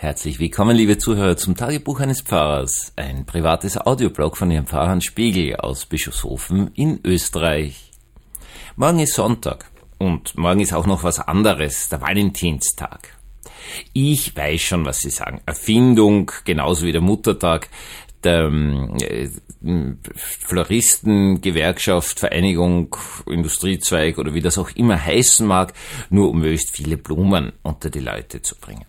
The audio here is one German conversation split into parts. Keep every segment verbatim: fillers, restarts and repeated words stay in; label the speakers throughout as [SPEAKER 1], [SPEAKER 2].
[SPEAKER 1] Herzlich willkommen, liebe Zuhörer, zum Tagebuch eines Pfarrers, ein privates Audioblog von Ihrem Pfarrer Hans Spiegel aus Bischofshofen in Österreich. Morgen ist Sonntag und morgen ist auch noch was anderes, der Valentinstag. Ich weiß schon, was Sie sagen. Erfindung, genauso wie der Muttertag, der äh, Floristen, Gewerkschaft, Vereinigung, Industriezweig oder wie das auch immer heißen mag, nur um möglichst viele Blumen unter die Leute zu bringen.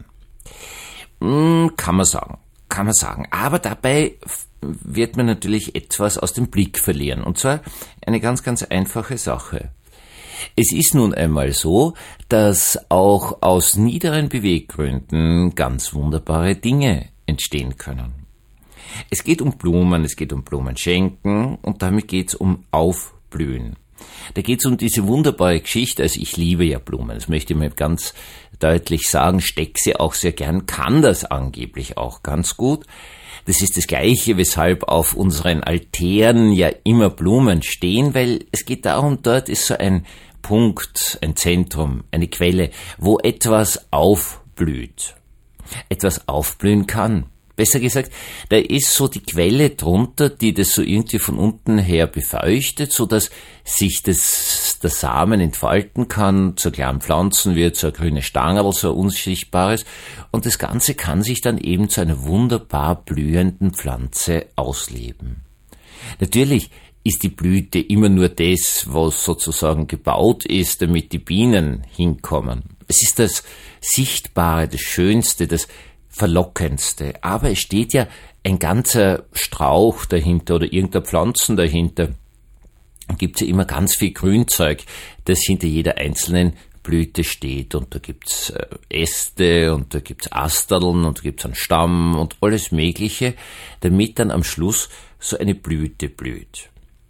[SPEAKER 1] Kann man sagen, kann man sagen. Aber dabei wird man natürlich etwas aus dem Blick verlieren. Und zwar eine ganz, ganz einfache Sache. Es ist nun einmal so, dass auch aus niederen Beweggründen ganz wunderbare Dinge entstehen können. Es geht um Blumen, es geht um Blumenschenken und damit geht es um Aufblühen. Da geht es um diese wunderbare Geschichte, also ich liebe ja Blumen, das möchte ich mir ganz deutlich sagen, stecke sie auch sehr gern, kann das angeblich auch ganz gut. Das ist das Gleiche, weshalb auf unseren Altären ja immer Blumen stehen, weil es geht darum, dort ist so ein Punkt, ein Zentrum, eine Quelle, wo etwas aufblüht, etwas aufblühen kann. Besser gesagt, da ist so die Quelle drunter, die das so irgendwie von unten her befeuchtet, so dass sich das, der Samen entfalten kann, zur kleinen Pflanzen wird, so ein grünes Stangerl, so ein unsichtbares. Und das Ganze kann sich dann eben zu einer wunderbar blühenden Pflanze ausleben. Natürlich ist die Blüte immer nur das, was sozusagen gebaut ist, damit die Bienen hinkommen. Es ist das Sichtbare, das Schönste, das Verlockendste. Aber es steht ja ein ganzer Strauch dahinter oder irgendeine Pflanzen dahinter. Da gibt's ja immer ganz viel Grünzeug, das hinter jeder einzelnen Blüte steht. Und da gibt's Äste und da gibt's Asteln und da gibt's einen Stamm und alles Mögliche, damit dann am Schluss so eine Blüte blüht.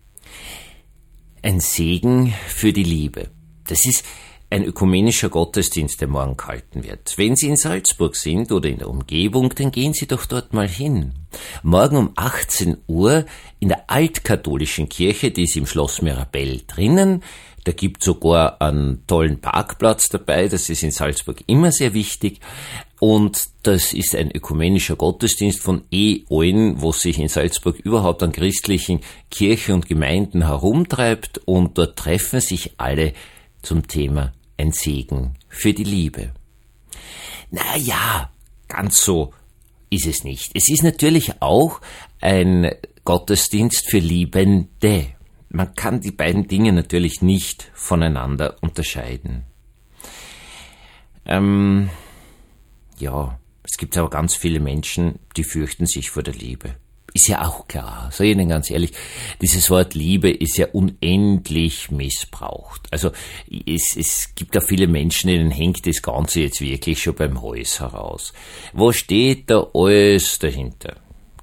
[SPEAKER 1] Ein Segen für die Liebe. Das ist ein ökumenischer Gottesdienst, der morgen gehalten wird. Wenn Sie in Salzburg sind oder in der Umgebung, dann gehen Sie doch dort mal hin. Morgen um achtzehn Uhr in der altkatholischen Kirche, die ist im Schloss Mirabell drinnen. Da gibt sogar einen tollen Parkplatz dabei, das ist in Salzburg immer sehr wichtig. Und das ist ein ökumenischer Gottesdienst von eh allen, wo sich in Salzburg überhaupt an christlichen Kirchen und Gemeinden herumtreibt. Und dort treffen sich alle zum Thema ein Segen für die Liebe. Na ja, ganz so ist es nicht. Es ist natürlich auch ein Gottesdienst für Liebende. Man kann die beiden Dinge natürlich nicht voneinander unterscheiden. Ähm, ja, es gibt aber ganz viele Menschen, die fürchten sich vor der Liebe. Ist ja auch klar, sag ich Ihnen ganz ehrlich, dieses Wort Liebe ist ja unendlich missbraucht. Also es, es gibt ja viele Menschen, denen hängt das Ganze jetzt wirklich schon beim Hals heraus. Wo steht da alles dahinter?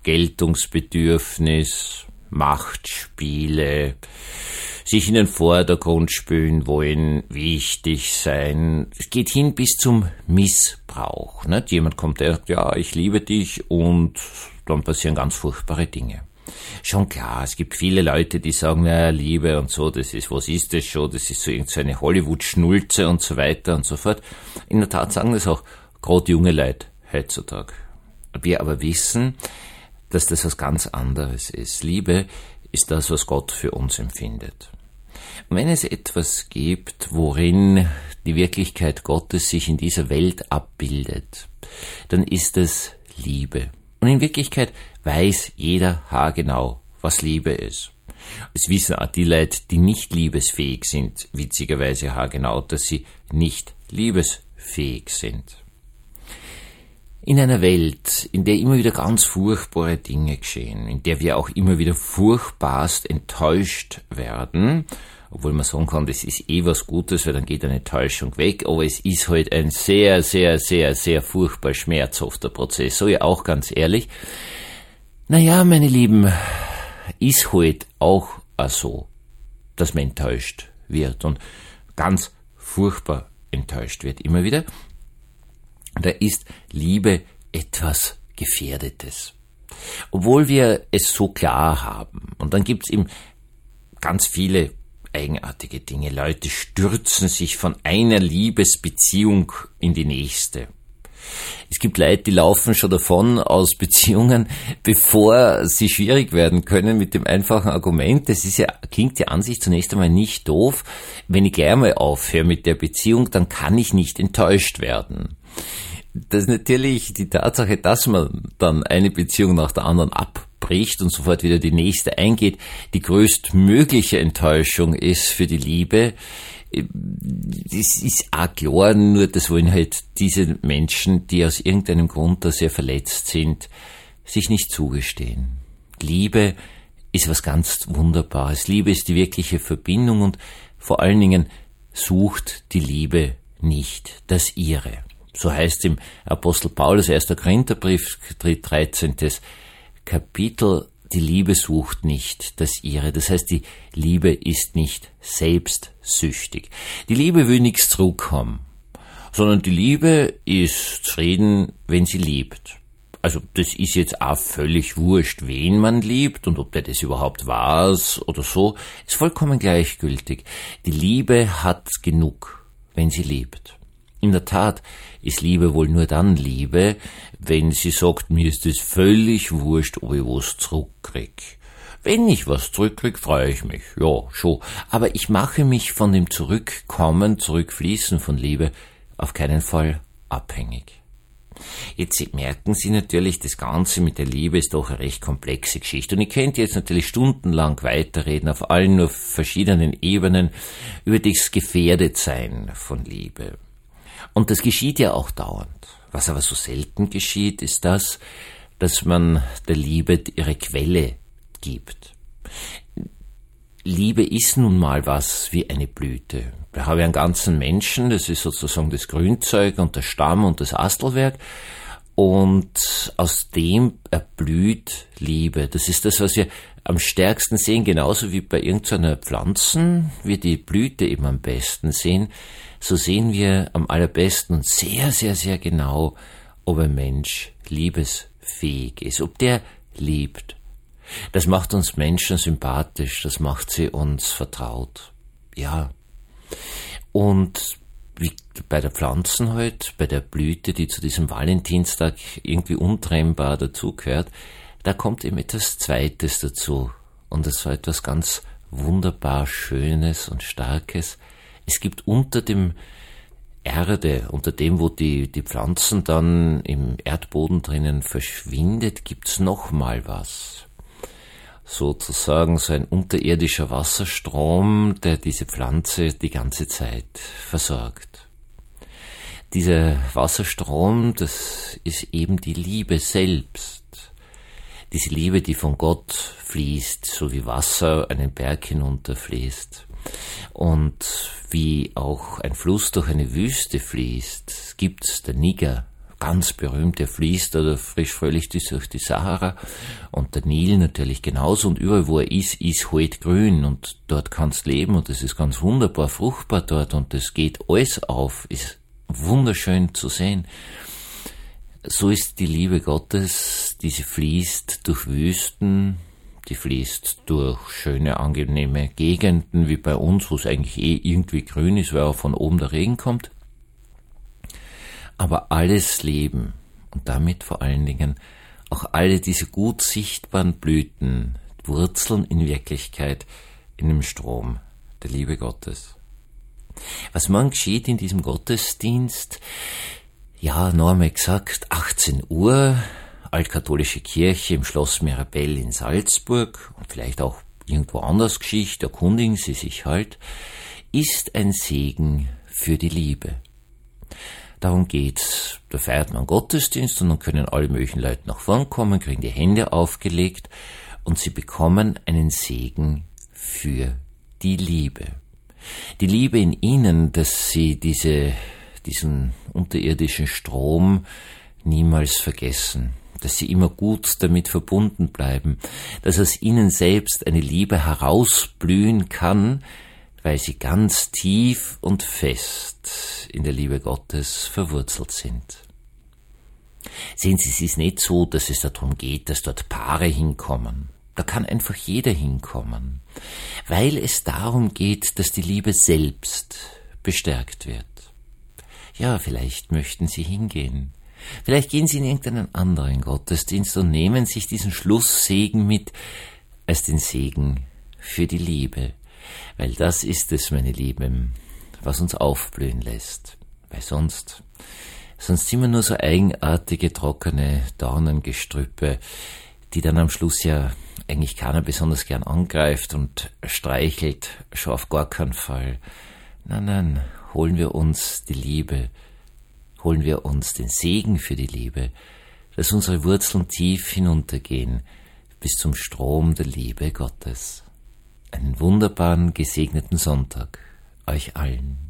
[SPEAKER 1] Geltungsbedürfnis, Machtspiele, sich in den Vordergrund spielen wollen, wichtig sein. Es geht hin bis zum Missbrauch. Nicht? Jemand kommt, der sagt, ja, ich liebe dich und dann passieren ganz furchtbare Dinge. Schon klar, es gibt viele Leute, die sagen, naja, Liebe und so, das ist, was ist das schon, das ist so irgendeine Hollywood-Schnulze und so weiter und so fort. In der Tat sagen das auch gerade junge Leute heutzutage. Wir aber wissen, dass das was ganz anderes ist. Liebe ist das, was Gott für uns empfindet. Und wenn es etwas gibt, worin die Wirklichkeit Gottes sich in dieser Welt abbildet, dann ist es Liebe. Und in Wirklichkeit weiß jeder haargenau, was Liebe ist. Es wissen auch die Leute, die nicht liebesfähig sind, witzigerweise haargenau, dass sie nicht liebesfähig sind. In einer Welt, in der immer wieder ganz furchtbare Dinge geschehen, in der wir auch immer wieder furchtbarst enttäuscht werden, obwohl man sagen kann, das ist eh was Gutes, weil dann geht eine Täuschung weg, aber es ist halt ein sehr, sehr, sehr, sehr furchtbar schmerzhafter Prozess, so ja auch ganz ehrlich. Naja, meine Lieben, ist halt auch so, dass man enttäuscht wird und ganz furchtbar enttäuscht wird, immer wieder. Da ist Liebe etwas Gefährdetes. Obwohl wir es so klar haben. Und dann gibt's eben ganz viele eigenartige Dinge. Leute stürzen sich von einer Liebesbeziehung in die nächste. Es gibt Leute, die laufen schon davon aus Beziehungen, bevor sie schwierig werden können, mit dem einfachen Argument, das ist ja, klingt ja an sich zunächst einmal nicht doof, wenn ich gleich mal aufhöre mit der Beziehung, dann kann ich nicht enttäuscht werden. Das ist natürlich die Tatsache, dass man dann eine Beziehung nach der anderen abbricht und sofort wieder die nächste eingeht, die größtmögliche Enttäuschung ist für die Liebe. Das ist auch klar, nur das wollen halt diese Menschen, die aus irgendeinem Grund da sehr verletzt sind, sich nicht zugestehen. Liebe ist was ganz Wunderbares. Liebe ist die wirkliche Verbindung und vor allen Dingen sucht die Liebe nicht das Ihre. So heißt im Apostel Paulus, erster Korintherbrief, dreizehntes Kapitel, die Liebe sucht nicht das Ihre. Das heißt, die Liebe ist nicht selbstsüchtig. Die Liebe will nichts zurückhaben, sondern die Liebe ist zufrieden, wenn sie liebt. Also das ist jetzt auch völlig wurscht, wen man liebt und ob der das überhaupt weiß oder so, ist vollkommen gleichgültig. Die Liebe hat genug, wenn sie liebt. In der Tat ist Liebe wohl nur dann Liebe, wenn sie sagt, mir ist es völlig wurscht, ob ich was zurückkrieg. Wenn ich was zurückkrieg, freue ich mich, ja, schon. Aber ich mache mich von dem Zurückkommen, Zurückfließen von Liebe auf keinen Fall abhängig. Jetzt merken Sie natürlich, das Ganze mit der Liebe ist doch eine recht komplexe Geschichte. Und ich könnte jetzt natürlich stundenlang weiterreden, auf allen nur verschiedenen Ebenen, über das Gefährdetsein von Liebe. Und das geschieht ja auch dauernd. Was aber so selten geschieht, ist das, dass man der Liebe ihre Quelle gibt. Liebe ist nun mal was wie eine Blüte. Da habe ich einen ganzen Menschen, das ist sozusagen das Grünzeug und der Stamm und das Astelwerk. Und aus dem erblüht Liebe. Das ist das, was wir am stärksten sehen, genauso wie bei irgendeiner Pflanze, wir die Blüte eben am besten sehen. So sehen wir am allerbesten und sehr, sehr, sehr genau, ob ein Mensch liebesfähig ist, ob der liebt. Das macht uns Menschen sympathisch, das macht sie uns vertraut. Ja. Und wie bei der Pflanzen halt, bei der Blüte, die zu diesem Valentinstag irgendwie untrennbar dazugehört, da kommt eben etwas Zweites dazu. Und das war etwas ganz wunderbar Schönes und Starkes. Es gibt unter dem Erde, unter dem, wo die, die Pflanzen dann im Erdboden drinnen verschwindet, gibt's noch mal was. Sozusagen so ein unterirdischer Wasserstrom, der diese Pflanze die ganze Zeit versorgt. Dieser Wasserstrom, das ist eben die Liebe selbst. Diese Liebe, die von Gott fließt, so wie Wasser einen Berg hinunterfließt. Und wie auch ein Fluss durch eine Wüste fließt, gibt's der Niger, ganz berühmt, der fließt oder frisch fröhlich durch die Sahara, und der Nil natürlich genauso, und überall wo er ist, ist halt grün und dort kannst leben und es ist ganz wunderbar fruchtbar dort und es geht alles auf, ist wunderschön zu sehen. So ist die Liebe Gottes, die sie fließt durch Wüsten, die fließt durch schöne, angenehme Gegenden, wie bei uns, wo es eigentlich eh irgendwie grün ist, weil auch von oben der Regen kommt. Aber alles Leben und damit vor allen Dingen auch alle diese gut sichtbaren Blüten wurzeln in Wirklichkeit in dem Strom der Liebe Gottes. Was morgen geschieht in diesem Gottesdienst? Ja, noch einmal gesagt, achtzehn Uhr, Altkatholische Kirche im Schloss Mirabell in Salzburg, und vielleicht auch irgendwo anders Geschichte, erkundigen Sie sich halt, ist ein Segen für die Liebe. Darum geht's. Da feiert man Gottesdienst und dann können alle möglichen Leute nach vorn kommen, kriegen die Hände aufgelegt und sie bekommen einen Segen für die Liebe. Die Liebe in ihnen, dass sie diese, diesen unterirdischen Strom niemals vergessen, dass sie immer gut damit verbunden bleiben, dass aus ihnen selbst eine Liebe herausblühen kann, weil sie ganz tief und fest in der Liebe Gottes verwurzelt sind. Sehen Sie, es ist nicht so, dass es darum geht, dass dort Paare hinkommen. Da kann einfach jeder hinkommen, weil es darum geht, dass die Liebe selbst bestärkt wird. Ja, vielleicht möchten Sie hingehen. Vielleicht gehen Sie in irgendeinen anderen Gottesdienst und nehmen sich diesen Schlusssegen mit als den Segen für die Liebe. Weil das ist es, meine Lieben, was uns aufblühen lässt. Weil sonst, sonst sind wir nur so eigenartige, trockene Dornengestrüppe, die dann am Schluss ja eigentlich keiner besonders gern angreift und streichelt, schon auf gar keinen Fall. Nein, nein, holen wir uns die Liebe, holen wir uns den Segen für die Liebe, dass unsere Wurzeln tief hinuntergehen bis zum Strom der Liebe Gottes. Einen wunderbaren, gesegneten Sonntag euch allen.